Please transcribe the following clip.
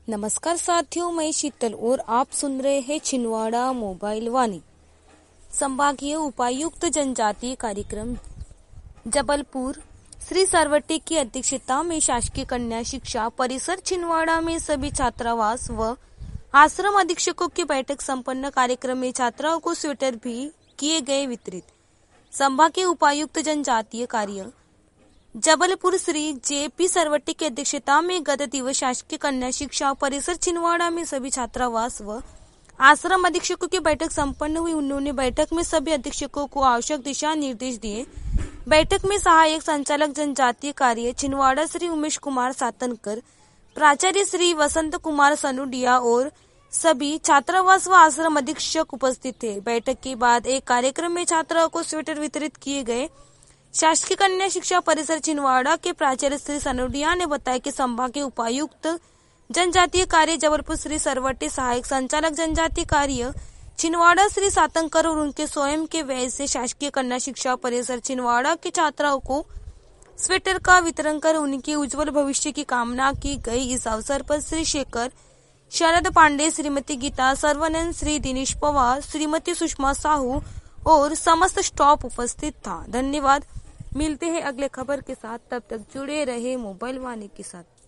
नमस्कार साथियों, मैं शीतल और आप सुन रहे हैं छिंदवाड़ा मोबाइल वाणी। संभागीय उपायुक्त जनजातीय कार्यक्रम जबलपुर श्री सरवटे की अध्यक्षता में शासकीय कन्या शिक्षा परिसर छिंदवाड़ा में सभी छात्रावास व आश्रम अधीक्षकों की बैठक संपन्न। कार्यक्रम में छात्राओं को स्वेटर भी किए गए वितरित। संभागीय उपायुक्त जनजातीय कार्य जबलपुर श्री जे.पी. सरवटे की अध्यक्षता में गत दिवस शासकीय कन्या शिक्षा परिसर छिंदवाड़ा में सभी छात्रावास व आश्रम अधीक्षकों की बैठक संपन्न हुई। उन्होंने बैठक में सभी अधीक्षकों को आवश्यक दिशा निर्देश दिए। बैठक में सहायक संचालक जनजातीय कार्य छिंदवाड़ा श्री उमेश कुमार सातनकर, प्राचार्य श्री वसंत कुमार सनुडिया और सभी छात्रावास व आश्रम अधीक्षक उपस्थित थे। बैठक के बाद एक कार्यक्रम में छात्राओं को स्वेटर वितरित किए गए। शासकीय कन्या शिक्षा परिसर छिंदवाड़ा के प्राचार्य श्री सनुडिया ने बताया कि संभागीय उपायुक्त जनजातीय कार्य जबलपुर श्री सरवटे, सहायक संचालक जनजातीय कार्य छिंदवाड़ा श्री सातनकर और उनके स्वयं के व्यय से शासकीय कन्या शिक्षा परिसर छिंदवाड़ा के छात्राओं को स्वेटर का वितरण कर उनके उज्जवल भविष्य की कामना की गई। इस अवसर पर श्री शेखर, शरद पांडे, श्रीमती गीता सर्वनन, श्री दिनेश पवार, श्रीमती सुषमा साहू और समस्त स्टाफ उपस्थित था। धन्यवाद। मिलते हैं अगले खबर के साथ, तब तक जुड़े रहे मोबाइल वाणी के साथ।